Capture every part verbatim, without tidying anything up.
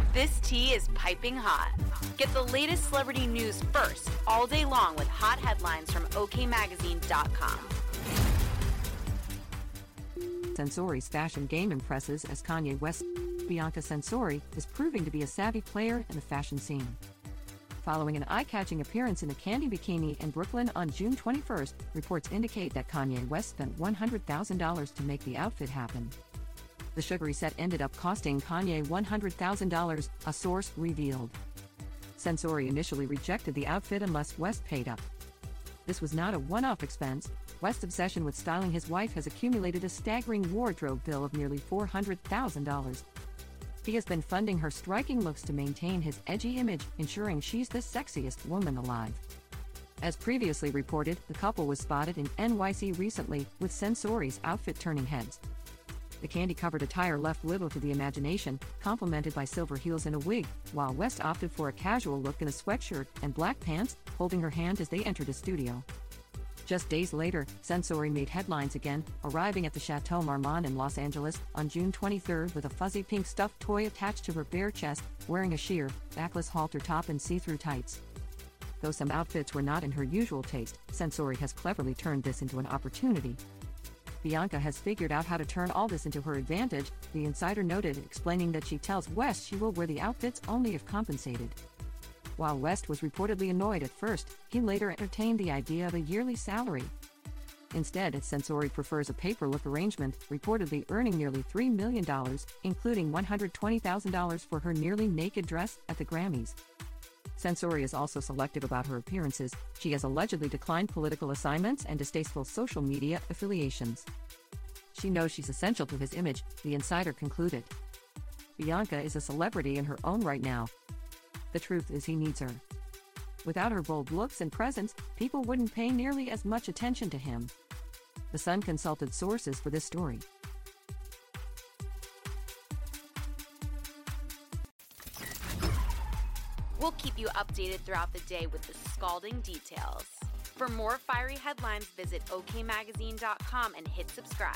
This tea is piping hot. Get the latest celebrity news first all day long with hot headlines from O K magazine dot com. Censori's fashion game impresses as Kanye West. Bianca Censori is proving to be a savvy player in the fashion scene. Following an eye-catching appearance in a candy bikini in Brooklyn on June twenty-first, reports indicate that Kanye West spent one hundred thousand dollars to make the outfit happen. The sugary set ended up costing Kanye one hundred thousand dollars, a source revealed. Censori initially rejected the outfit unless West paid up. This was not a one-off expense. West's obsession with styling his wife has accumulated a staggering wardrobe bill of nearly four hundred thousand dollars. He has been funding her striking looks to maintain his edgy image, ensuring she's the sexiest woman alive. As previously reported, the couple was spotted in N Y C recently, with Censori's outfit turning heads. The candy-covered attire left little to the imagination, complemented by silver heels and a wig, while West opted for a casual look in a sweatshirt and black pants, holding her hand as they entered a studio. Just days later, Censori made headlines again, arriving at the Chateau Marmont in Los Angeles on June twenty-third with a fuzzy pink stuffed toy attached to her bare chest, wearing a sheer, backless halter top and see-through tights. Though some outfits were not in her usual taste, Censori has cleverly turned this into an opportunity. Bianca has figured out how to turn all this into her advantage, the insider noted, explaining that she tells West she will wear the outfits only if compensated. While West was reportedly annoyed at first, he later entertained the idea of a yearly salary. Instead, Censori prefers a pay-per-look arrangement, reportedly earning nearly three million dollars, including one hundred twenty thousand dollars for her nearly naked dress at the Grammys. Censori is also selective about her appearances. She has allegedly declined political assignments and distasteful social media affiliations. She knows she's essential to his image, the insider concluded. Bianca is a celebrity in her own right now. The truth is he needs her. Without her bold looks and presence, people wouldn't pay nearly as much attention to him. The Sun consulted sources for this story. We'll keep you updated throughout the day with the scalding details. For more fiery headlines, visit O K magazine dot com and hit subscribe.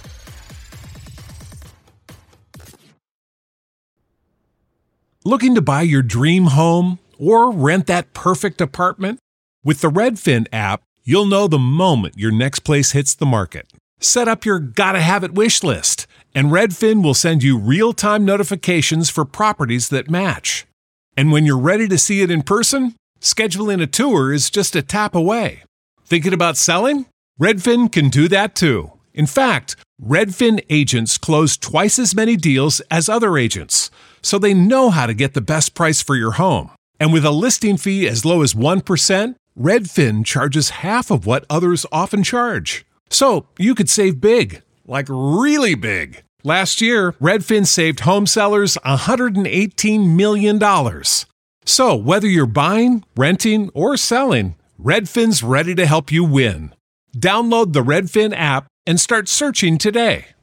Looking to buy your dream home or rent that perfect apartment? With the Redfin app, you'll know the moment your next place hits the market. Set up your gotta-have-it wish list, and Redfin will send you real-time notifications for properties that match. And when you're ready to see it in person, scheduling a tour is just a tap away. Thinking about selling? Redfin can do that too. In fact, Redfin agents close twice as many deals as other agents, so they know how to get the best price for your home. And with a listing fee as low as one percent, Redfin charges half of what others often charge. So you could save big, like really big. Last year, Redfin saved home sellers one hundred eighteen million dollars. So whether you're buying, renting, or selling, Redfin's ready to help you win. Download the Redfin app and start searching today.